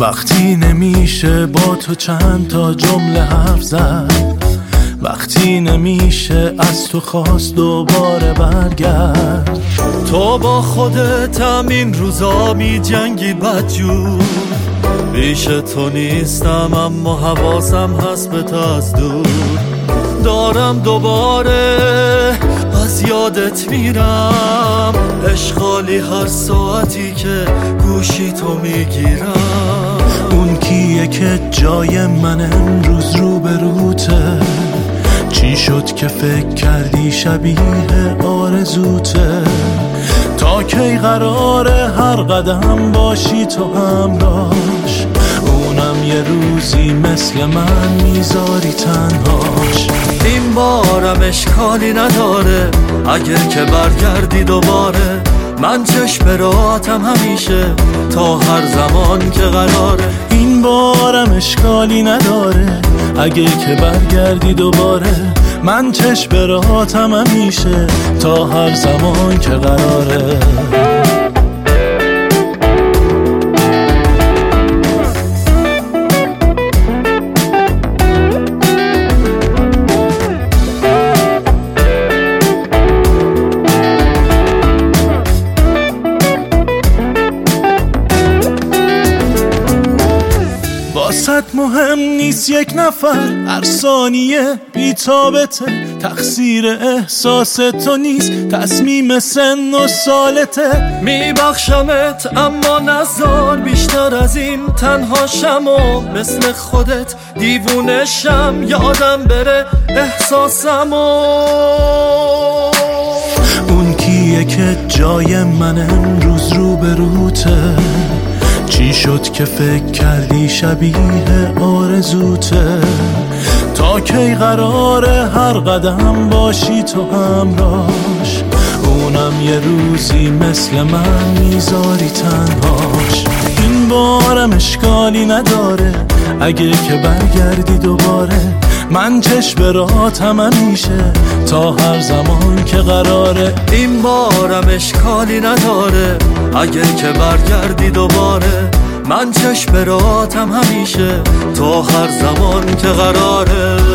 وقتی نمیشه با تو چند تا جمله حرف زد، وقتی نمیشه از تو خواست دوباره برگرد. تو با خودت این روزا می جنگی بدجور، پیش تو نیستم اما حواسم هست به تو از دور. دارم دوباره از یادت میرم، اشغالی هر ساعتی که گوشی تو میگیرم. اون کیه که جای من امروز رو به روته؟ چی شد که فکر کردی شبیه آرزوته؟ تا کی قراره هر قدم باشی تو همراهش؟ اونم یه روزی مثل من میذاری تنهاش. این بارم اشکالی نداره اگر که برگردی دوباره، من چشم راحتم همیشه تا هر زمان که قراره. این بارم اشکالی نداره اگه که برگردی دوباره، من چشم راحتم همیشه تا هر زمان که قراره. واسط مهم نیست یک نفر، هر ثانیه بی‌تابته. تقصیر احساس تو نیست، تصمیم سن و سالته. میبخشمت اما نذار بیشتر از این تنهاشم و مثل خودت دیوونشم، یادم بره احساسمو. اون کیه که جای من امروز رو به روته؟ چی شد که فکر کردی شبیه آرزوته؟ تا کی قراره هر قدم باشی تو همراهش؟ اونم یه روزی مثل من میذاری تنهاش. این بارم اشکالی نداره اگه که برگردی دوباره، من چشم راحتم همیشه تا هر زمان که قراره. این بارم اشکالی نداره اگر که برگردی دوباره، من چشم راحتم همیشه تا هر زمان که قراره.